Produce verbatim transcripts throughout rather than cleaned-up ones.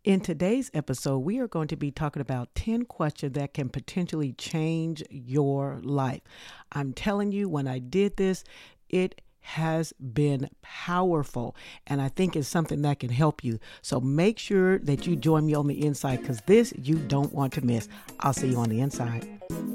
In today's episode, we are going to be talking about ten questions that can potentially change your life. I'm telling you, when I did this, it has been powerful, and I think it's something that can help you. So make sure that you join me on the inside, because this you don't want to miss. I'll see you on the inside.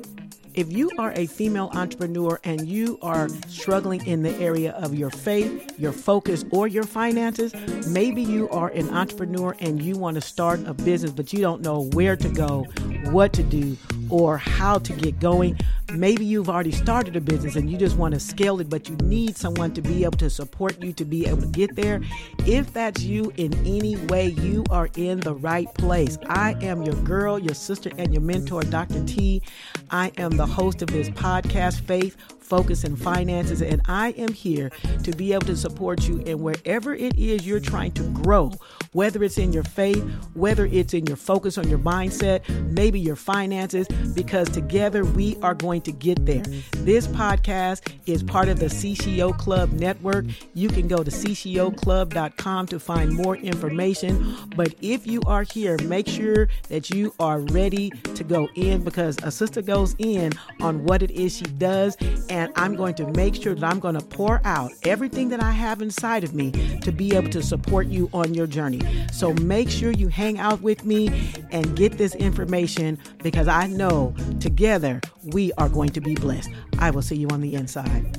If you are a female entrepreneur and you are struggling in the area of your faith, your focus, or your finances, maybe you are an entrepreneur and you want to start a business, but you don't know where to go, what to do, or how to get going. Maybe you've already started a business and you just want to scale it, but you need someone to be able to support you to be able to get there. If that's you in any way, you are in the right place. I am your girl, your sister, and your mentor, Doctor T. I am the host of this podcast, Faith, Focus, and Finances, and I am here to be able to support you in wherever it is you're trying to grow, whether it's in your faith, whether it's in your focus on your mindset, maybe your finances, because together we are going to get there. This podcast is part of the C C O Club network. You can go to c c o club dot com to find more information. But if you are here, make sure that you are ready to go in, because a sister goes in on what it is she does. And I'm going to make sure that I'm going to pour out everything that I have inside of me to be able to support you on your journey. So make sure you hang out with me and get this information, because I know together we are going to be blessed. I will see you on the inside.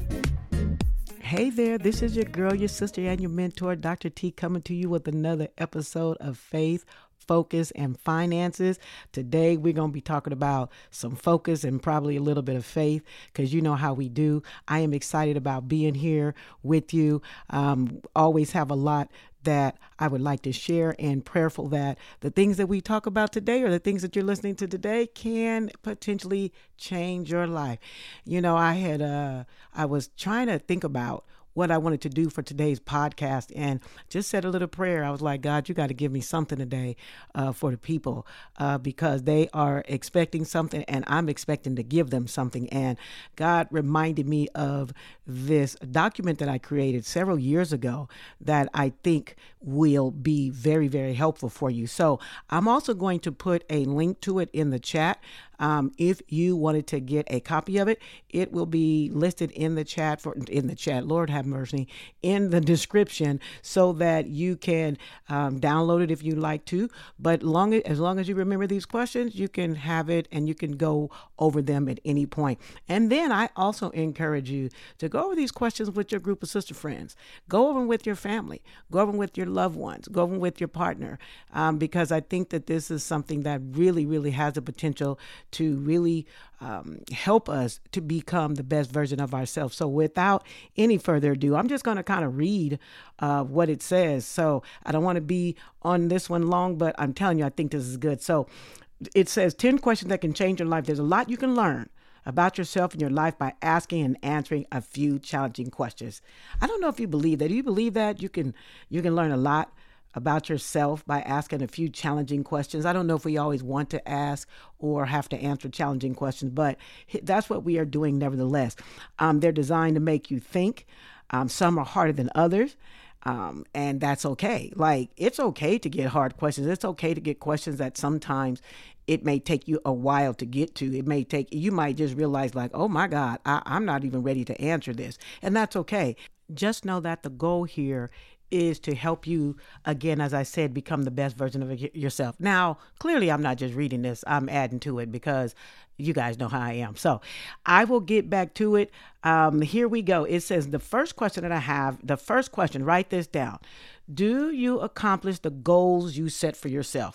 Hey there, this is your girl, your sister, and your mentor, Doctor T, coming to you with another episode of Faith, Focus, and Finances. Today, we're going to be talking about some focus and probably a little bit of faith, because you know how we do. I am excited about being here with you. Um, always have a lot that I would like to share, and prayerful that the things that we talk about today, or the things that you're listening to today, can potentially change your life. You know, I had, uh, I was trying to think about what I wanted to do for today's podcast, and just said a little prayer. I was like, God, you got to give me something today uh, for the people, uh, because they are expecting something, and I'm expecting to give them something. And God reminded me of this document that I created several years ago that I think will be very, very helpful for you. So I'm also going to put a link to it in the chat. Um, if you wanted to get a copy of it, it will be listed in the chat for in the chat. Lord have mercy, in the description, so that you can um, download it if you like to. But long as long as you remember these questions, you can have it and you can go over them at any point. And then I also encourage you to go over these questions with your group of sister friends. Go over them with your family. Go over them with your loved ones. Go over them with your partner, um, because I think that this is something that really, really has the potential to really um, help us to become the best version of ourselves. So without any further ado, I'm just going to kind of read uh, what it says. So I don't want to be on this one long, but I'm telling you, I think this is good. So it says ten questions that can change your life. There's a lot you can learn about yourself and your life by asking and answering a few challenging questions. I don't know if you believe that. Do you believe that you can you can learn a lot about yourself by asking a few challenging questions? I don't know if we always want to ask or have to answer challenging questions, but that's what we are doing nevertheless. Um, they're designed to make you think. Um, some are harder than others. Um, and that's okay. Like, it's okay to get hard questions. It's okay to get questions that sometimes it may take you a while to get to. It may take, you might just realize like, oh my God, I, I'm not even ready to answer this. And that's okay. Just know that the goal here is to help you, again, as I said, become the best version of yourself. Now, clearly, I'm not just reading this. I'm adding to it, because you guys know how I am. So I will get back to it. Um, here we go. It says the first question that I have, the first question, write this down. Do you accomplish the goals you set for yourself?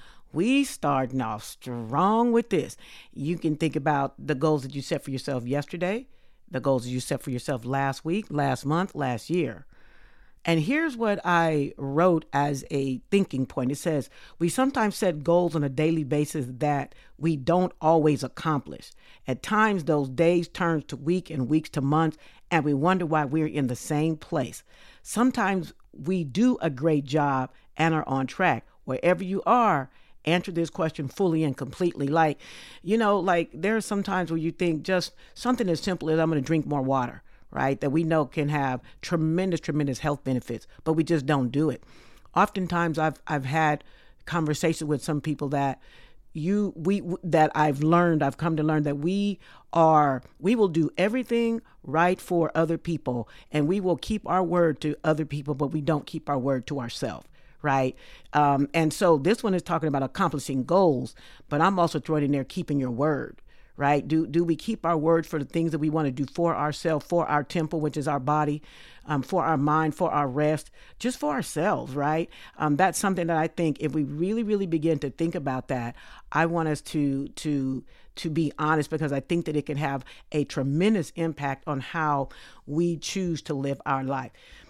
We starting off strong with this. You can think about the goals that you set for yourself yesterday, the goals that you set for yourself last week, last month, last year. And here's what I wrote as a thinking point. It says, we sometimes set goals on a daily basis that we don't always accomplish. At times, those days turn to weeks and weeks to months, and we wonder why we're in the same place. Sometimes we do a great job and are on track. Wherever you are, answer this question fully and completely. Like, you know, like there are some times where you think just something as simple as I'm going to drink more water, right? That we know can have tremendous, tremendous health benefits, but we just don't do it. Oftentimes I've, I've had conversations with some people that you we that I've learned, I've come to learn that we are we will do everything right for other people, and we will keep our word to other people, but we don't keep our word to ourselves. Right. Um, and so this one is talking about accomplishing goals, but I'm also throwing in there keeping your word. Right. Do do we keep our word for the things that we want to do for ourselves, for our temple, which is our body, um, for our mind, for our rest, just for ourselves. Right. Um, that's something that I think if we really, really begin to think about that, I want us to to to be honest, because I think that it can have a tremendous impact on how we choose to live our life.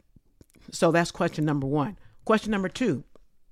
So that's question number one. Question number two,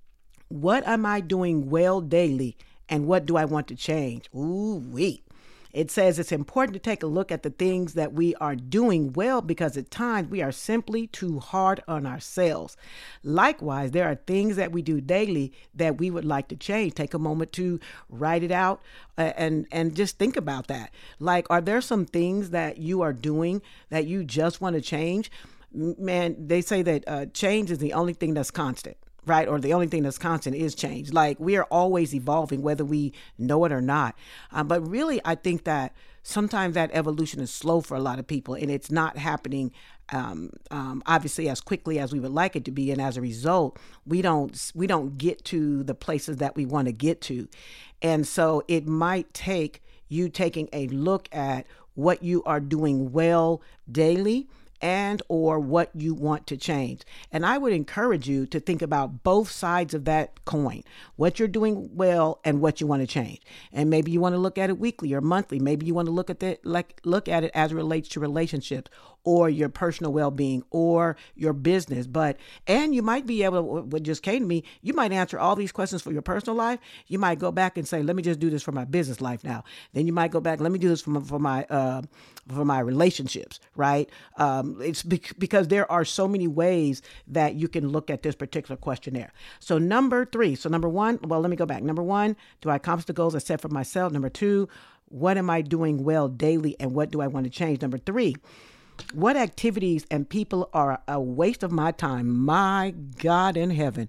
what am I doing well daily and what do I want to change? Ooh, wait. It says it's important to take a look at the things that we are doing well because at times we are simply too hard on ourselves. Likewise, there are things that we do daily that we would like to change. Take a moment to write it out uh, and, and just think about that. Like, are there some things that you are doing that you just want to change? Man, they say that uh, change is the only thing that's constant, right? Or the only thing that's constant is change. Like we are always evolving, whether we know it or not. Um, but really, I think that sometimes that evolution is slow for a lot of people, and it's not happening um, um, obviously as quickly as we would like it to be. And as a result, we don't we don't get to the places that we want to get to. And so it might take you taking a look at what you are doing well daily and or what you want to change. And I would encourage you to think about both sides of that coin, what you're doing well and what you want to change. And maybe you want to look at it weekly or monthly. Maybe you want to look at it like look at it as it relates to relationships or your personal well-being or your business. But, and you might be able to, what just came to me, you might answer all these questions for your personal life. You might go back and say, let me just do this for my business life now. Then you might go back, let me do this for my, for my, uh, for my relationships, right? Um, it's bec- because there are so many ways that you can look at this particular questionnaire. So number three, so number one, well, let me go back. Number one, do I accomplish the goals I set for myself? Number two, what am I doing well daily and what do I want to change? Number three, what activities and people are a waste of my time? My God in heaven,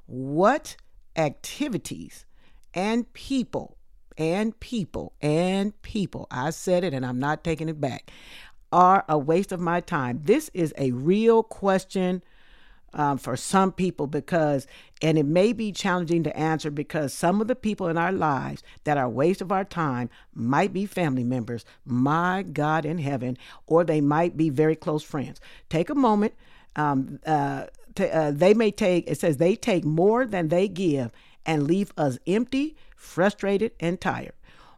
what activities and people and people and people, I said it and I'm not taking it back, are a waste of my time? This is a real question um, for some people because, and it may be challenging to answer because some of the people in our lives that are a waste of our time might be family members, my God in heaven, or they might be very close friends. Take a moment. Um, uh, to, uh, they may take, it says they take more than they give and leave us empty, frustrated, and tired.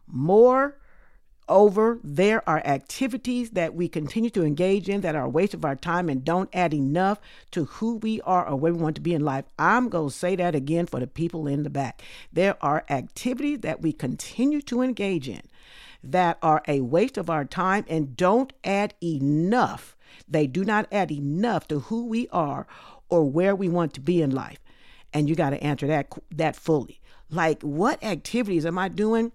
More over, there are activities that we continue to engage in that are a waste of our time and don't add enough to who we are or where we want to be in life. I'm going to say that again for the people in the back. There are activities that we continue to engage in that are a waste of our time and don't add enough. They do not add enough to who we are or where we want to be in life. And you got to answer that that fully. Like, what activities am I doing?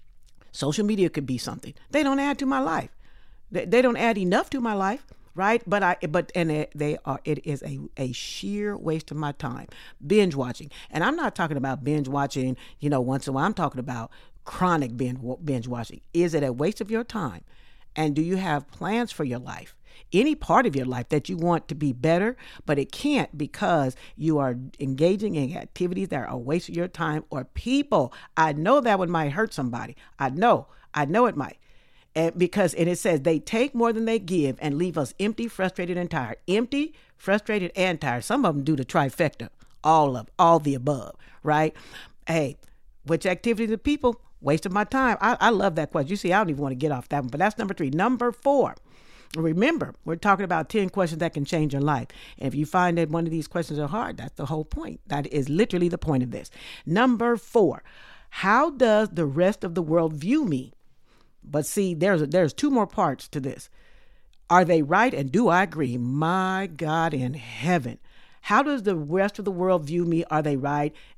Social media could be something. They don't add to my life. They, they don't add enough to my life, right? But I, but and it, they are. It is a a sheer waste of my time. Binge watching, and I'm not talking about binge watching, you know, once in a while. I'm talking about chronic binge binge watching. Is it a waste of your time? And do you have plans for your life? Any part of your life that you want to be better, but it can't because you are engaging in activities that are a waste of your time or people. I know that one might hurt somebody. I know, I know it might. And because, and it says they take more than they give and leave us empty, frustrated, and tired. Empty, frustrated, and tired. Some of them do the trifecta, all of, all the above, right? Hey, which activities of people? Waste of my time. I, I love that question. You see, I don't even want to get off that one, but that's number three. Number four. Remember, we're talking about ten questions that can change your life. And if you find that one of these questions are hard, that's the whole point. That is literally the point of this. Number four, how does the rest of the world view me? But see, there's there's two more parts to this. Are they right? And do I agree? My God in heaven. How does the rest of the world view me? Are they right?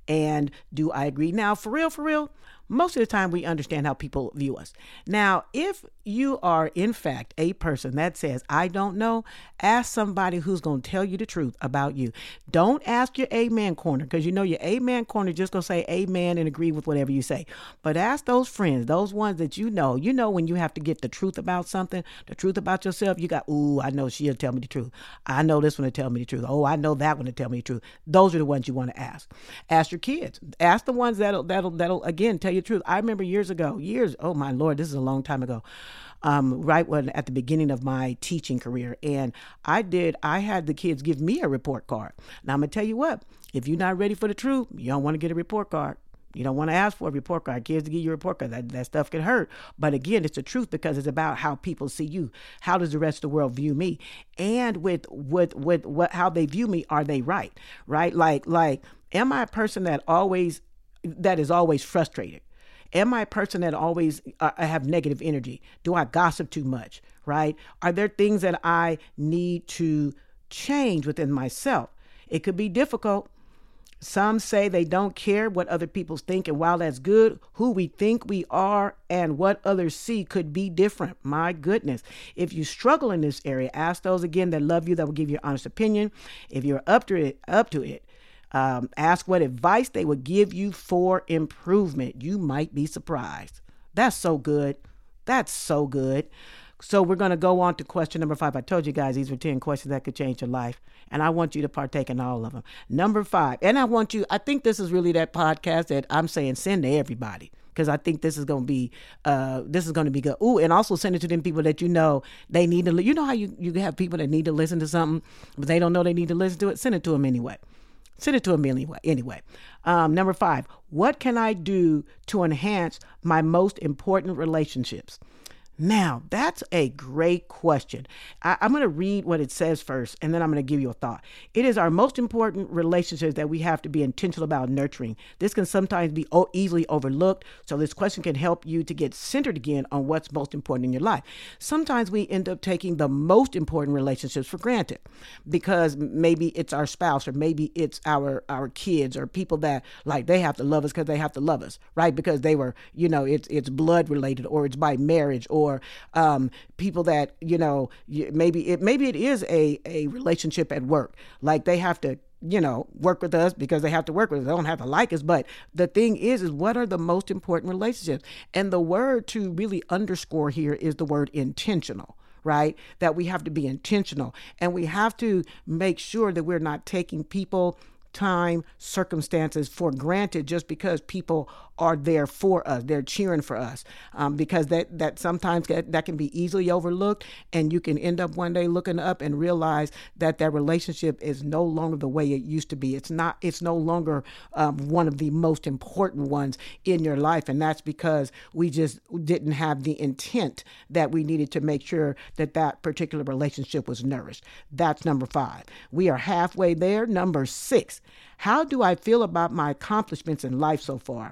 And do I agree? Now, for real, for real, most of the time we understand how people view us. Now, if you are in fact a person that says, I don't know, ask somebody who's going to tell you the truth about you. Don't ask your amen corner, because you know your amen corner just going to say amen and agree with whatever you say. But ask those friends, those ones that you know, you know, when you have to get the truth about something, the truth about yourself, you got, ooh, I know she'll tell me the truth. I know this one will tell me the truth. Oh, I know that one will tell me the truth. Those are the ones you want to ask. Ask your kids. Ask the ones that'll, that'll, that'll again, tell you the truth. I remember years ago, years, oh my Lord, this is a long time ago. Um, right when at the beginning of my teaching career. And I did, I had the kids give me a report card. Now I'm going to tell you what, if you're not ready for the truth, you don't want to get a report card. You don't want to ask for a report card. Kids to give you a report card. That, that stuff can hurt. But again, it's the truth, because it's about how people see you. How does the rest of the world view me? And with with with what how they view me, are they right? Right? Like like, am I a person that always that is always frustrated? Am I a person that always uh, I have negative energy? Do I gossip too much? Right? Are there things that I need to change within myself? It could be difficult. Some say they don't care what other people think, and while that's good, who we think we are and what others see could be different. My goodness. If you struggle in this area, ask those again that love you, that will give you an honest opinion. If you're up to it, up to it, um, ask what advice they would give you for improvement. You might be surprised. That's so good. That's so good. So we're going to go on to question number five. I told you guys these were ten questions that could change your life, and I want you to partake in all of them. Number five, and I want you, I think this is really that podcast that I'm saying send to everybody, because I think this is going to be, uh, this is going to be good. Ooh, and also send it to them people that you know they need to, you know how you, you have people that need to listen to something, but they don't know they need to listen to it? Send it to them anyway. Send it to them anyway. Anyway, um, number five, what can I do to enhance my most important relationships? Now, that's a great question. I, I'm going to read what it says first, and then I'm going to give you a thought. It is our most important relationships that we have to be intentional about nurturing. This can sometimes be o- easily overlooked, so this question can help you to get centered again on what's most important in your life. Sometimes we end up taking the most important relationships for granted, because maybe it's our spouse, or maybe it's our, our kids, or people that, like, they have to love us because they have to love us, right? Because they were, you know, it's, it's blood related, or it's by marriage, or Or um, people that, you know, maybe it maybe it is a, a relationship at work. Like they have to, you know, work with us because they have to work with us. They don't have to like us. But the thing is, is what are the most important relationships? And the word to really underscore here is the word intentional. Right? That we have to be intentional, and we have to make sure that we're not taking people, time, circumstances for granted just because people are there for us. They're cheering for us, um, because that, that sometimes that, that can be easily overlooked, and you can end up one day looking up and realize that that relationship is no longer the way it used to be. It's not, it's no longer um, one of the most important ones in your life. And that's because we just didn't have the intent that we needed to make sure that that particular relationship was nourished. That's number five. We are halfway there. Number six, how do I feel about my accomplishments in life so far?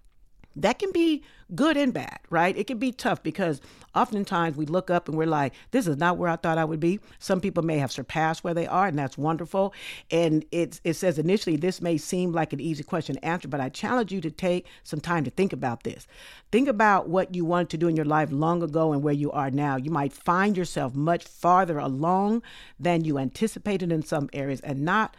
That can be good and bad, right? It can be tough because oftentimes we look up and we're like, this is not where I thought I would be. Some people may have surpassed where they are, and that's wonderful. And it's, it says initially, this may seem like an easy question to answer, but I challenge you to take some time to think about this. Think about what you wanted to do in your life long ago and where you are now. You might find yourself much farther along than you anticipated in some areas, and not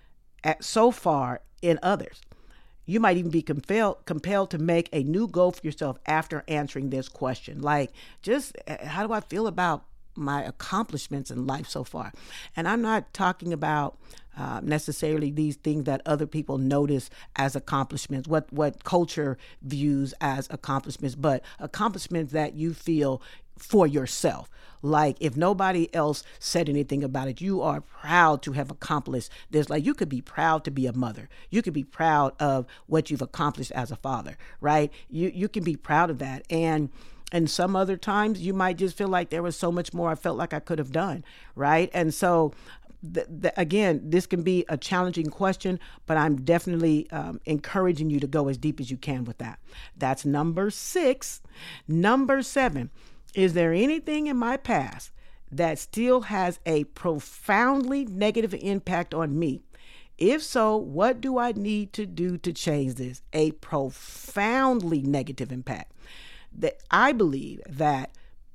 at so far in others. You might even be compelled compelled to make a new goal for yourself after answering this question. Like, just how do I feel about my accomplishments in life so far? And I'm not talking about uh, necessarily these things that other people notice as accomplishments, what what culture views as accomplishments, but accomplishments that you feel for yourself. Like, if nobody else said anything about it, you are proud to have accomplished this. Like, you could be proud to be a mother. You could be proud of what you've accomplished as a father, right? You you can be proud of that. And and some other times you might just feel like there was so much more I felt like I could have done, right? And so The, the, again, this can be a challenging question, but I'm definitely um, encouraging you to go as deep as you can with that. That's number six. Number seven, is there anything in my past that still has a profoundly negative impact on me? If so, what do I need to do to change this? A profoundly negative impact. That I believe that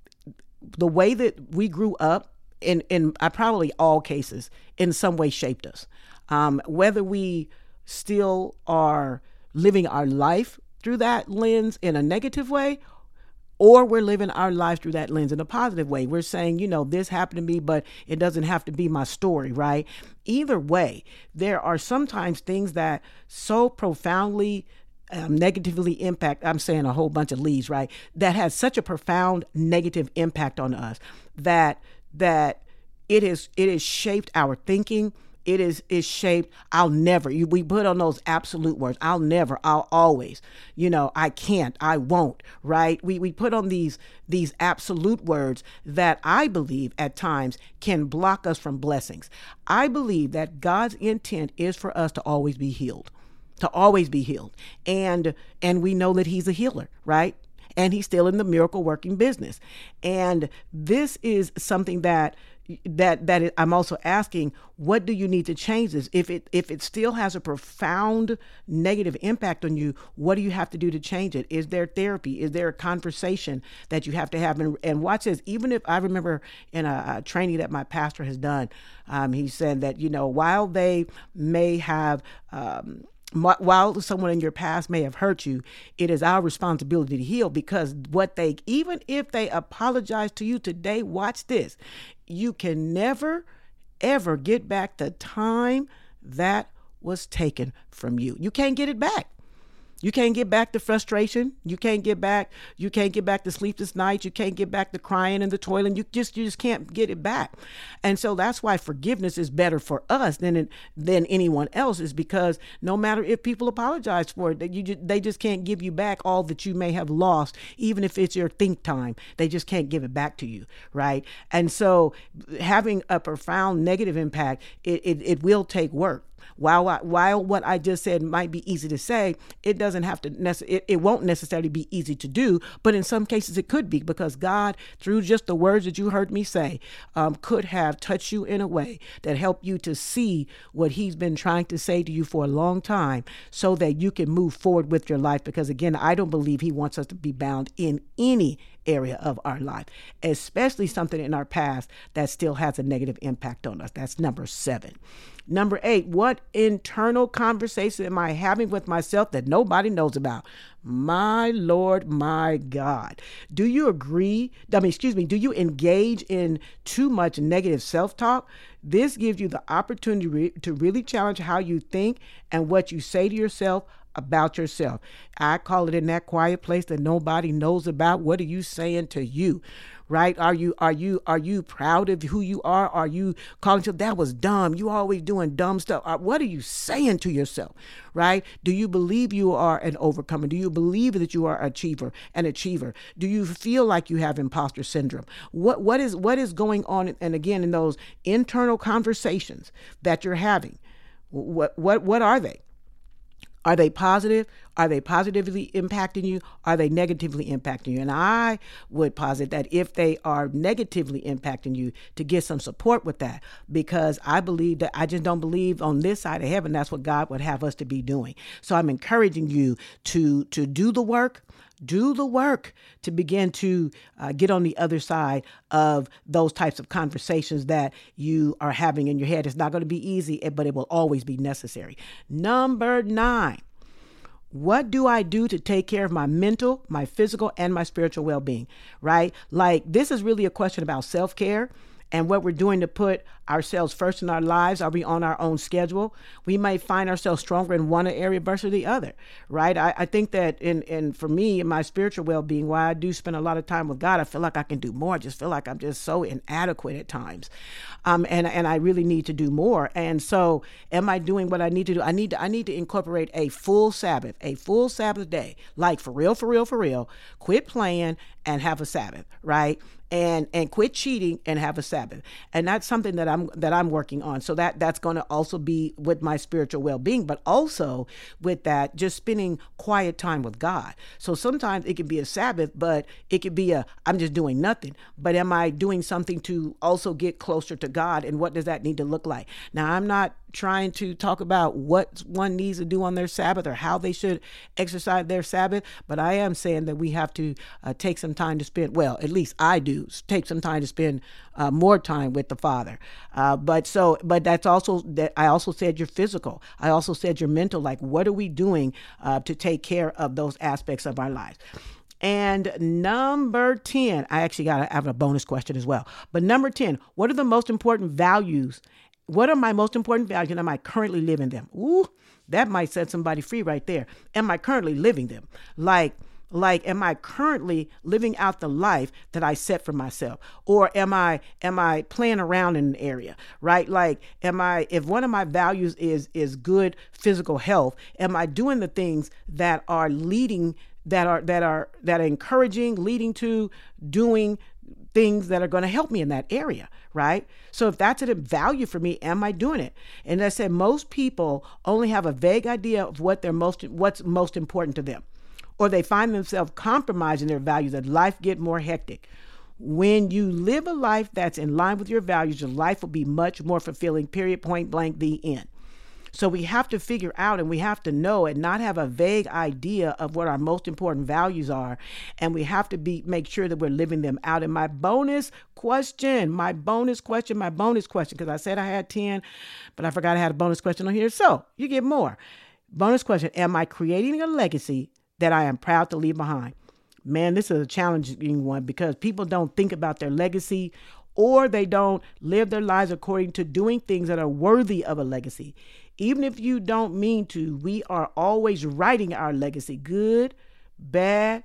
the way that we grew up, in in uh, probably all cases, in some way shaped us. Um, whether we still are living our life through that lens in a negative way, or we're living our life through that lens in a positive way. We're saying, you know, this happened to me, but it doesn't have to be my story, right? Either way, there are sometimes things that so profoundly um, negatively impact, I'm saying a whole bunch of leads, right? That has such a profound negative impact on us that that it is it has shaped our thinking. It is is shaped. I'll never. You, we put on those absolute words. I'll never. I'll always. You know. I can't. I won't. Right. We we put on these these absolute words that I believe at times can block us from blessings. I believe that God's intent is for us to always be healed, to always be healed, and and we know that He's a healer, right? And He's still in the miracle working business, and this is something that. that that I'm also asking, what do you need to change this? If it if it still has a profound negative impact on you, what do you have to do to change it? Is there therapy? Is there a conversation that you have to have? And, and watch this. Even if I remember in a, a training that my pastor has done, um, he said that, you know, while they may have um, while someone in your past may have hurt you, it is our responsibility to heal, because what they, even if they apologize to you today, watch this, you can never, ever get back the time that was taken from you. You can't get it back. You can't get back the frustration. You can't get back, you can't get back the sleepless nights. You can't get back the crying in the toilet. You just, you just can't get it back. And so that's why forgiveness is better for us than it, than anyone else, is because no matter if people apologize for it, you just, they just can't give you back all that you may have lost, even if it's your think time. They just can't give it back to you, right? And so having a profound negative impact, it, it, it will take work. While I, while what I just said might be easy to say, it doesn't have to nece- it, it won't necessarily be easy to do, but in some cases it could be, because God, through just the words that you heard me say, um, could have touched you in a way that helped you to see what He's been trying to say to you for a long time, so that you can move forward with your life. Because again, I don't believe He wants us to be bound in any area of our life, especially something in our past that still has a negative impact on us. That's number seven. Number eight, what internal conversation am I having with myself that nobody knows about? My Lord, my God. Do you agree? I mean, excuse me, do you engage in too much negative self-talk? This gives you the opportunity re- to really challenge how you think and what you say to yourself about yourself. I call it in that quiet place that nobody knows about. What are you saying to you? Right? Are you, are you, are you proud of who you are? Are you calling yourself, that was dumb? You always doing dumb stuff. What are you saying to yourself? Right? Do you believe you are an overcomer? Do you believe that you are an achiever, an achiever? Do you feel like you have imposter syndrome? What, what is, what is going on? And again, in those internal conversations that you're having, what, what, what are they? Are they positive? Are they positively impacting you? Are they negatively impacting you? And I would posit that if they are negatively impacting you, to get some support with that, because I believe that I just don't believe on this side of heaven that's what God would have us to be doing. So I'm encouraging you to, to do the work, do the work to begin to uh, get on the other side of those types of conversations that you are having in your head. It's not going to be easy, but it will always be necessary. Number nine, what do I do to take care of my mental, my physical, and my spiritual well-being, right? Like, this is really a question about self-care and what we're doing to put ourselves first in our lives. Are we on our own schedule? We might find ourselves stronger in one area versus the other, right? I, I think that in, in for me, in my spiritual well-being, while I do spend a lot of time with God, I feel like I can do more. I just feel like I'm just so inadequate at times. Um, and, and I really need to do more. And so am I doing what I need to do? I need to, I need to incorporate a full Sabbath, a full Sabbath day, like for real, for real, for real, quit playing and have a Sabbath, right? And and quit cheating and have a Sabbath. And that's something that I'm that I'm working on. So that that's going to also be with my spiritual well-being, but also with that, just spending quiet time with God. So sometimes it can be a Sabbath, but it could be a, I'm just doing nothing. But am I doing something to also get closer to God? And what does that need to look like? Now, I'm not trying to talk about what one needs to do on their Sabbath or how they should exercise their Sabbath, but I am saying that we have to uh, take some time to spend, well, at least I do, take some time to spend uh, more time with the Father. Uh, but so, but that's also, that I also said your physical. I also said your mental, like what are we doing uh, to take care of those aspects of our lives? And number ten, I actually got to have a bonus question as well. But number ten, what are the most important values? What are my most important values and am I currently living them? Ooh, that might set somebody free right there. Am I currently living them? Like, like, am I currently living out the life that I set for myself? Or am I, am I playing around in an area, right? Like, am I, if one of my values is, is good physical health, am I doing the things that are leading that are that are that are encouraging, leading to doing things that are going to help me in that area, right? So if that's a value for me, am I doing it? And I said most people only have a vague idea of what they're most what's most important to them, or they find themselves compromising their values as life get more hectic. When you live a life that's in line with your values, your life will be much more fulfilling. Period. Point blank. The end. So we have to figure out and we have to know and not have a vague idea of what our most important values are. And we have to be make sure that we're living them out. And my bonus question, my bonus question, my bonus question, because I said I had ten, but I forgot I had a bonus question on here. So you get more. Bonus question. Am I creating a legacy that I am proud to leave behind? Man, this is a challenging one because people don't think about their legacy, or they don't live their lives according to doing things that are worthy of a legacy. Even if you don't mean to, we are always writing our legacy, good, bad,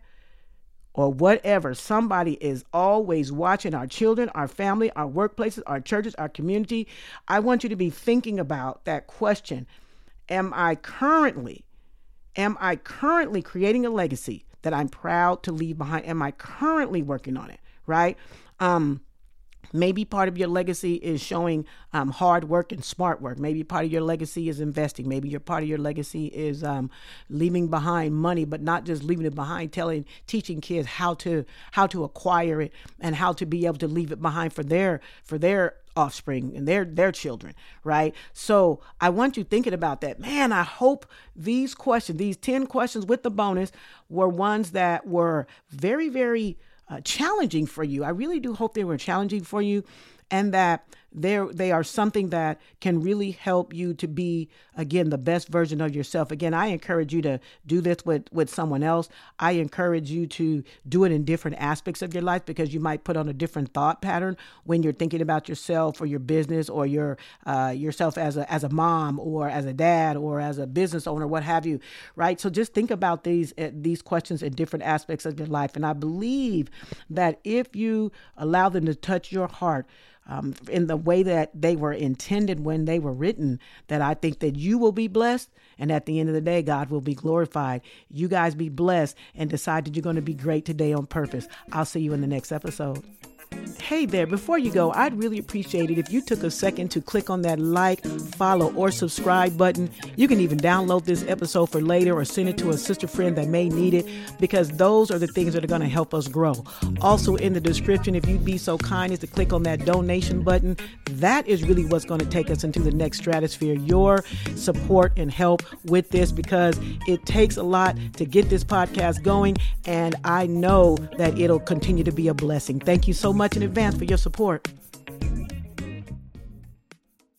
or whatever. Somebody is always watching our children, our family, our workplaces, our churches, our community. I want you to be thinking about that question. Am I currently, am I currently creating a legacy that I'm proud to leave behind? Am I currently working on it, right? Um, Maybe part of your legacy is showing um, hard work and smart work. Maybe part of your legacy is investing. Maybe your part of your legacy is um, leaving behind money, but not just leaving it behind, telling, teaching kids how to how to acquire it and how to be able to leave it behind for their for their offspring and their their children, right? So I want you thinking about that. Man, I hope these questions, these ten questions with the bonus, were ones that were very, very Uh, challenging for you. I really do hope they were challenging for you and that they're, they are something that can really help you to be, again, the best version of yourself. Again, I encourage you to do this with, with someone else. I encourage you to do it in different aspects of your life because you might put on a different thought pattern when you're thinking about yourself or your business or your uh, yourself as a as a mom or as a dad or as a business owner, what have you, right? So just think about these uh, these questions in different aspects of your life. And I believe that if you allow them to touch your heart, Um, in the way that they were intended when they were written, that I think that you will be blessed. And at the end of the day, God will be glorified. You guys be blessed and decide that you're going to be great today on purpose. I'll see you in the next episode. Hey there, before you go, I'd really appreciate it if you took a second to click on that like, follow, or subscribe button. You can even download this episode for later or send it to a sister friend that may need it, because those are the things that are going to help us grow. Also in the description, if you'd be so kind as to click on that donation button, that is really what's going to take us into the next stratosphere. Your support and help with this, because it takes a lot to get this podcast going, and I know that it'll continue to be a blessing. Thank you so much in advance for your support.